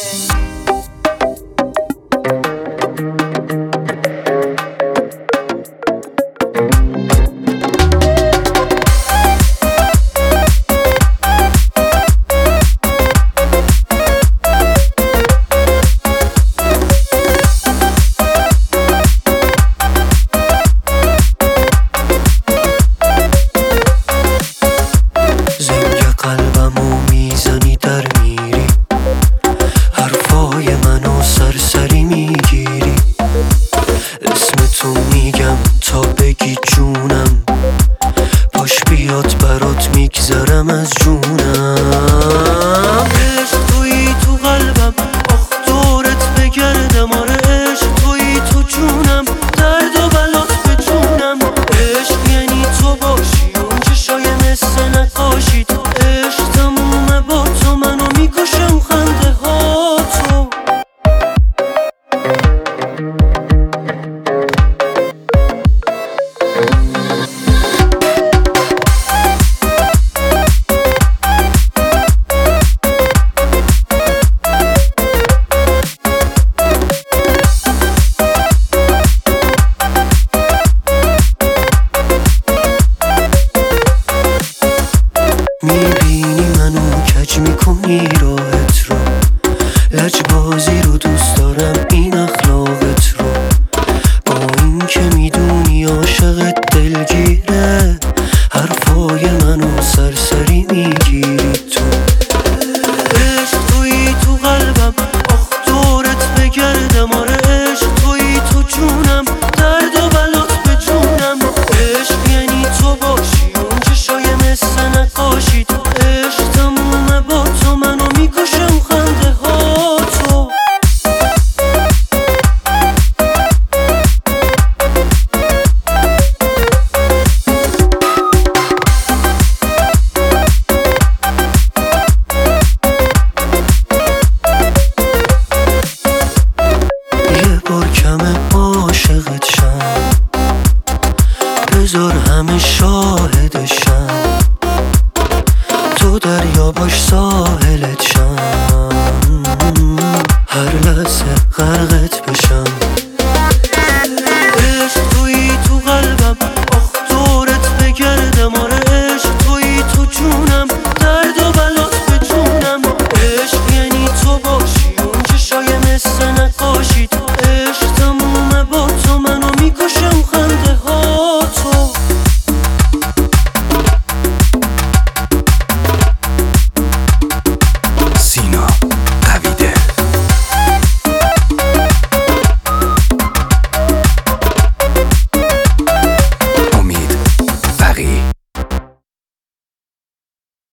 قلبمو میزنی در میری، حرفای منو سرسری میگیری، اسم تو میگم تا بگی جونم، باش بیاد برات میگذرم از جونم. عشق تویی تو قلبم، آخ دورت بگردم، آره عشق تویی تو جونم، درد و بلات به جونم. عشق یعنی تو باشی اون چشای مثل نقاشی، تو عشق تمومه با تو، منو میکشم خنده ها تو. میبینی منو کج میکنی راحت رو، لجبازی رو دوست دارم این اخلاقت رو، با این که میدونی عاشقت دلگیره، حرفای منو سرسری میگیری تو. عشق تویی تو قلبم، آخ دورت بگردم، آره عشق تویی تو جونم، درد و بلات به جونم. عشق یعنی تو باشی اون چشای مثل نقاشی، تو عشق تمومه با تو، منو میکشم خنده ها تو. یه بار کمه عاشقت شم، بذار همه شاهدشم، تو دریا باش ساحلت شم.